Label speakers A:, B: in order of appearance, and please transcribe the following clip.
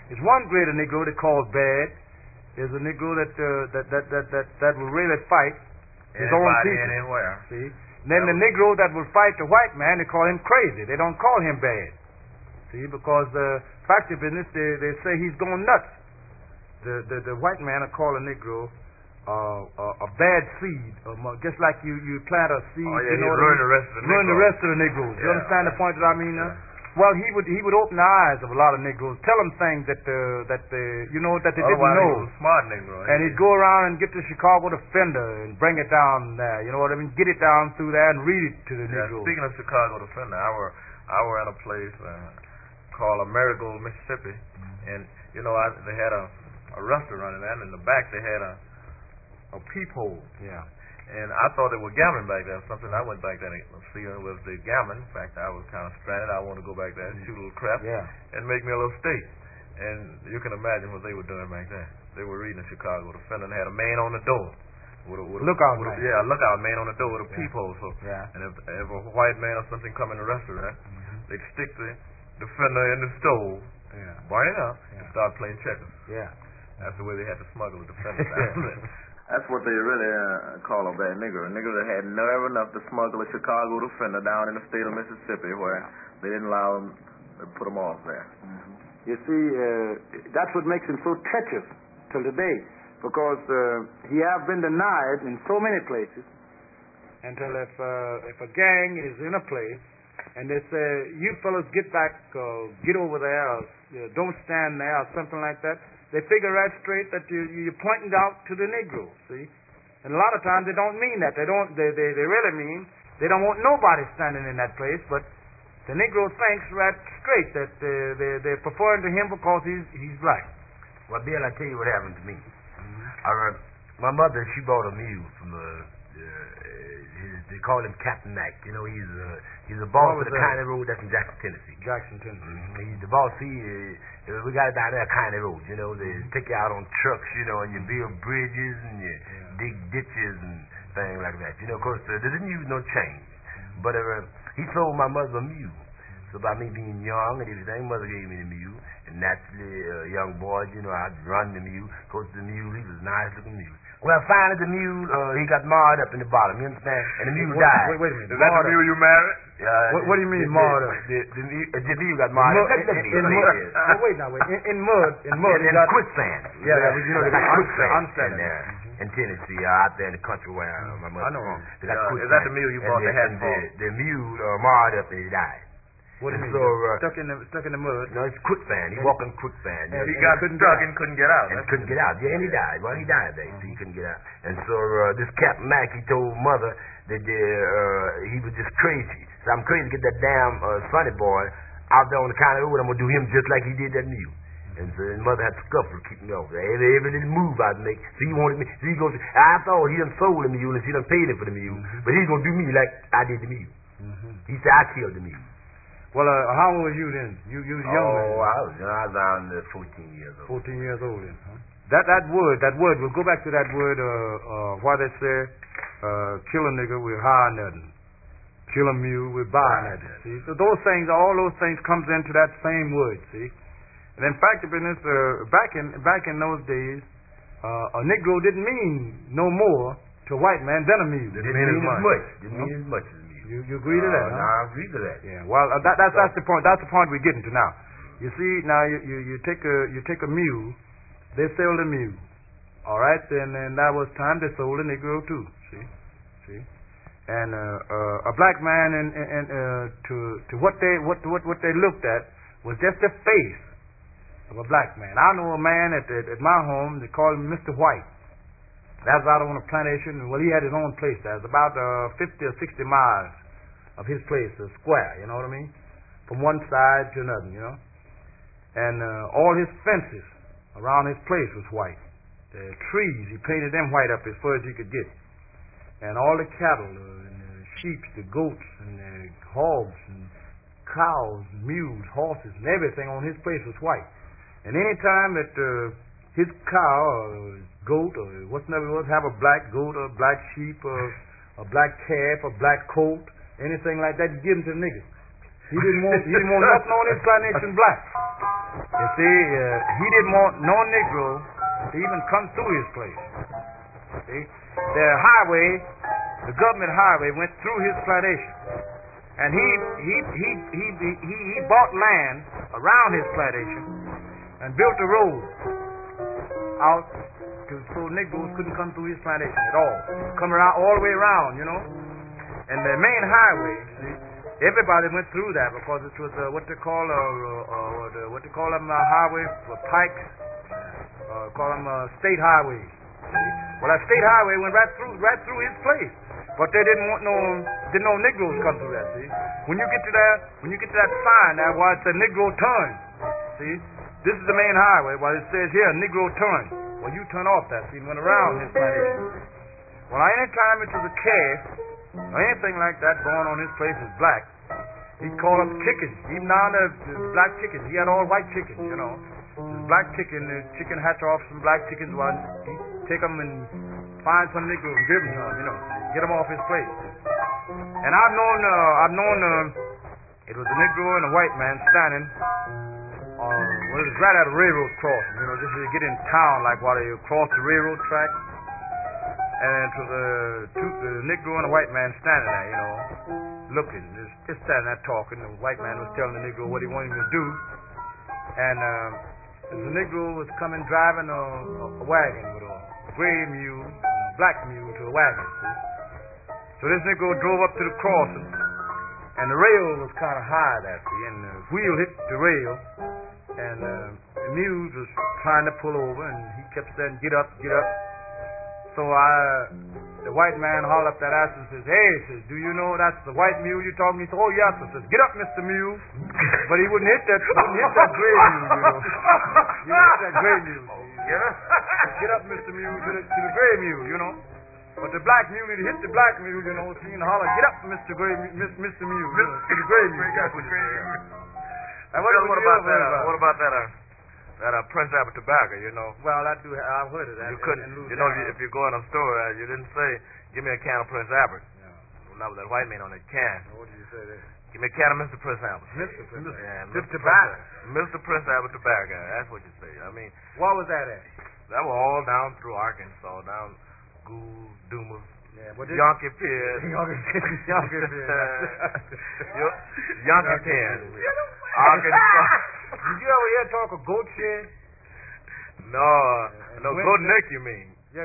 A: There's one grade of Negro they call bad. There's a Negro that will really fight his own people.
B: Anywhere.
A: See? And then the Negro that will fight the white man, they call him crazy. They don't call him bad. See, because the fact of business, they say he's going nuts. The white man will call a Negro a bad seed, just like you plant a seed.
B: Oh, yeah,
A: you know
B: ruin the rest of the Negroes.
A: Ruin the rest of the Negroes. You understand the point that I mean? Well, he would open the eyes of a lot of Negroes, tell them things that they didn't know.
B: He was a smart Negro.
A: And he'd go around and get the Chicago Defender and bring it down there. You know what I mean? Get it down through there and read it to the Negroes.
B: Speaking of Chicago Defender, I were at a place called Marigold, Mississippi, and you know they had a restaurant in there, and in the back they had a peephole.
A: Yeah.
B: And I thought they were gambling back there. Something I went back there to see was the gambling. In fact, I was kind of stranded. I wanted to go back there and shoot a little crap and make me a little steak. And you can imagine what they were doing back there. They were reading the Chicago Defender and had a man on the door.
A: Lookout man.
B: Yeah, a lookout man on the door with a peephole. So,
A: and
B: if a white man or something come in the restaurant, they'd stick the Defender in the stove, burn it up, and start playing checkers.
A: Yeah.
B: That's the way they had to smuggle the Defender down. That's what they really call a bad nigger. A nigger that had never enough to smuggle a Chicago Defender down in the state of Mississippi where they didn't allow them to put them off there.
C: Mm-hmm. You see, that's what makes him so treacherous till today, because he have been denied in so many places.
A: Until if a gang is in a place and they say, you fellas get back, get over there, or, don't stand there, or something like that, they figure right straight that you're pointing out to the Negro, see? And a lot of times they don't mean that. They really mean they don't want nobody standing in that place, but the Negro thinks right straight that they're preferring to him because he's black.
D: Well, Bill, I tell you what happened to me. My mother, she bought a mule from they call him Captain Mack. You know, he's a boss of the County Road that's in Jackson, Tennessee. He's the boss. We got it down there, County Road. You know, they take you out on trucks, you know, and you build bridges and you dig ditches and things like that. You know, of course, they didn't use no chain. But he sold my mother a mule. So by me being young and everything, mother gave me the mule. And naturally, young boys, you know, I'd run the mule. Of course, the mule, he was a nice-looking mule. Well, finally the mule, he got marred up in the bottom, you understand? And the mule died.
A: Wait a minute.
B: Is that the mule you married?
A: What do you mean marred up?
D: The mule got marred up.
A: In mud. Wait now, wait. In mud.
D: In quicksand.
A: Yeah,
D: you know, they got quicksand.
A: I understand that.
D: In Tennessee, out there in the country where my mother from. They got quicksand.
B: Is that the mule you bought that had
D: the mule marred up and he died.
A: What do you mean?
D: So,
A: stuck in the mud?
D: No, it's quicksand. He walked in quicksand.
B: He got stuck and couldn't get out.
D: And couldn't get out. Yeah, and he died. Well, he died there. So he couldn't get out. And so this Captain Mack, he told mother that he was just crazy. So I'm crazy to get that damn Sonny boy out there on the county road. I'm going to do him just like he did that mule. And so his mother had to scuffle to keep me off there. Every little move I'd make. So he wanted me. So he goes, I thought he done sold the mule and she done paid him for the mule. But he's going to do me like I did the mule. He said, I killed the mule.
A: Well, how old were you then? You was young.
D: Oh, I was around 14 years old.
A: 14 years old then, huh? That word, we'll go back to that word, why they say, kill a nigger with high nothing. Kill a mule with buy nothing. See? So all those things comes into that same word, see? And in fact, back in those days, a Negro didn't mean no more to a white man than a mule.
D: Didn't mean as much. Didn't mean as much.
A: You agree to that?
D: No, I agree to that.
A: Yeah. Well, that's the point. That's the point we're getting to now. You see, now you take a mule. They sold a mule. All right. Then that was time they sold a Negro too. See. And a black man to what they looked at was just the face of a black man. I know a man at my home. They called him Mr. White. That's out on a plantation. Well, he had his own place there. It's about 50 or 60 miles of his place, a square, you know what I mean? From one side to another, you know? And all his fences around his place was white. The trees, he painted them white up as far as he could get. And all the cattle, and the sheep, the goats, and the hogs, and cows, and mules, horses, and everything on his place was white. And any time that his cow or his goat or whatever it was have a black goat or a black sheep or a black calf or black coat, anything like that, he'd give them to the niggas. He didn't want nothing on his plantation black. You see, he didn't want no Negro to even come through his place. See, the highway, the government highway, went through his plantation, and he bought land around his plantation and built a road out so Negroes couldn't come through his plantation at all. Come around all the way around, you know. And the main highway, see, everybody went through that because it was what they call them highway for pikes, call them state highways. Well, that state highway went right through his place, but they didn't want no Negroes come through that. See, when you get to that sign there, where it says Negro turn, see, this is the main highway. While it says here Negro turn. Well, you turn off that, see, and went around his plantation. Well, anytime it was a calf or anything like that going on his place was black, he'd call them chickens. Even down the black chickens. He had all white chickens, you know. The black chicken, the chicken hatch off some black chickens while he'd take them and find some Negroes and give them to him, you know, get them off his place. And I've known it was a Negro and a white man standing well, it was right at a railroad crossing, you know, just as you get in town, like while you cross the railroad track. And it was a Negro and a white man standing there, you know, looking, just standing there talking. The white man was telling the Negro what he wanted him to do. And the Negro was coming driving a wagon with a gray mule, a black mule to the wagon. See? So this Negro drove up to the crossing, and the rail was kind of high there, see, and the wheel hit the rail. And the mule was trying to pull over, and he kept saying, "Get up, get up." So the white man hollered up that ass and says, "Hey," says, "do you know that's the white mule you're talking to?" He said, "Oh, yes." I says, "Get up, Mr. Mule." But he wouldn't hit that gray mule, you know. He wouldn't hit that gray mule. Get up, Mr. Mule, to the gray mule, you know. But the black mule, he'd hit the black mule, you know, and holler, "Get up, Mr. Mule, you know, to the gray mule." That's what he said.
B: And what about that Prince Albert tobacco, you know?
A: Well, I've heard of that.
B: You couldn't, you know, if you go in a store, you didn't say, "Give me a can of Prince Albert."
A: Yeah.
B: Well, not with that white man on that can.
A: What did you say there?
B: Give me a can of Mr. Prince Albert.
A: Mr. Prince?
B: Yeah,
A: Mr. Tobacco.
B: Mr. Prince Albert tobacco. That's what you say. I mean,
A: what was that at?
B: That was all down through Arkansas, down Gould, Dumas,
A: Yonkie
B: Pier.
A: Yonkie
B: Pier. Arkansas.
A: Did you ever hear talk of goat shed?
B: No, goat neck, you mean?